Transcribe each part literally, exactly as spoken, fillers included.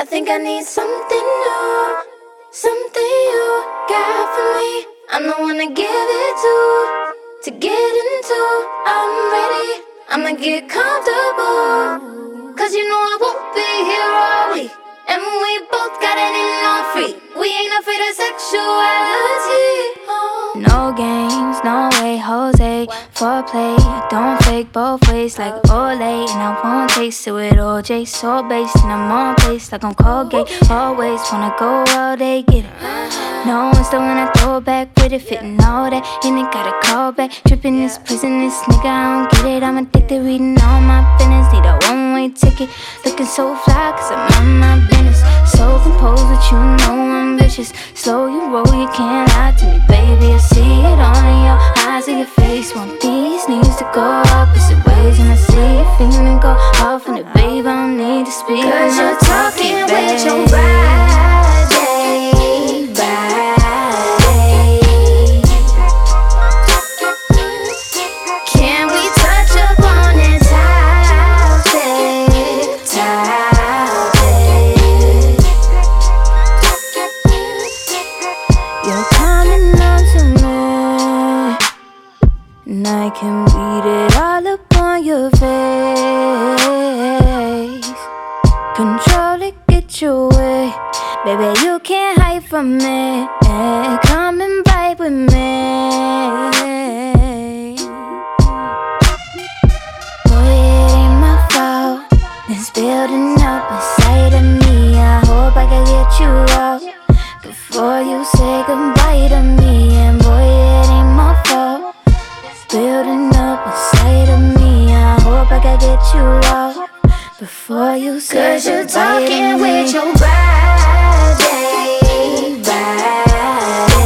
I think I need something new, something you got for me. I'm the one to give it to, to get into. I'm ready, I'ma get comfortable, cause you know I won't be here all week. And we both got it in our free. We ain't afraid of sexuality. No games, no way, Jose. Foreplay, don't fake both ways like Olay. And I won't taste it with O J. So based and I'm on pace like I'm Colgate. Always wanna go all day, get it. No one's the one I throw back with it, fitting all that. And it gotta call back. Tripping this prison, this nigga, I don't get it. I'm addicted, reading all my business. Need a one-way ticket. Looking so fly, cause I'm on my business. So composed that you know I'm vicious. Slow you roll, you can't lie to me, baby. I see it on in your eyes and your face. Want these needs to go opposite ways. And I see you feeling go off on it, babe. I don't need to speak. Cause you're talking with your body, body. Can we touch upon it, topic, topic? You're coming on to me, and I can read it all up on your face. Control it, get your way. Baby, you can't hide from me. Come and vibe with me. Boy, it ain't my fault. It's building up inside of me. I hope I can get you out before you say goodbye to me. And boy, it ain't my fault. It's building up inside of me. I hope I can get you out before you say goodbye to me. Cause you're talking with your body, body.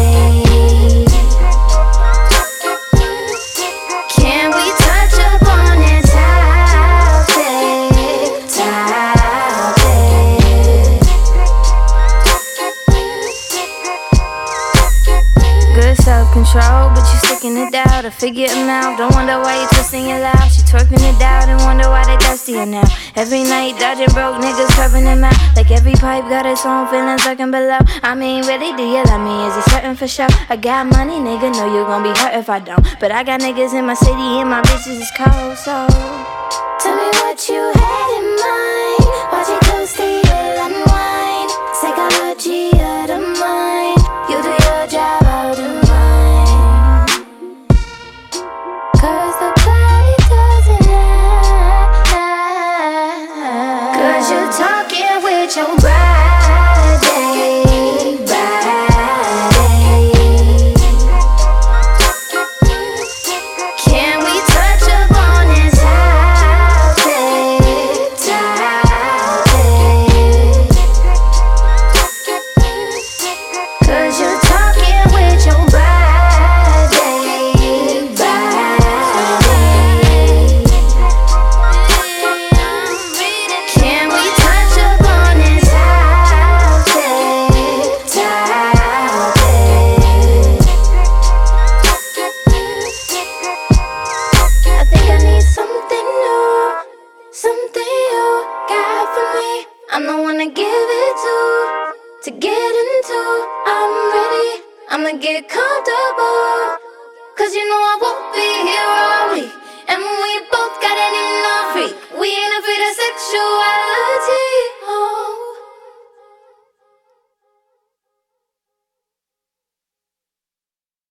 Can we touch upon it, topic, topic? Good self-control, but you sticking it out. I figure them out. Don't wonder why you twisting your laugh. She twerking it out and wonder why they thirsty now. Every night dodging broke niggas curving them out. Like every pipe got its own feelings lurking below. I mean, really, do you love me? Is it certain for sure? I got money, nigga, know you gon' be hurt if I don't. But I got niggas in my city and my bitches is cold, so tell me what you had in mind. Watch it closely, you'll unwind. Psychology of the mind. You do your job, I'll do mine. Cause the body doesn't lie. Cause you're talking with your body, body. Can we touch upon it, topic, topic? Cause you're talking with your body, body. Can we touch upon it, topic, topic? I think I need something new, something you got for me. I'm the one to give it to, to get into. I'm ready, I'ma get comfortable, cause you know I won't be here all week. And we both got it in our freak. We ain't afraid of sexuality.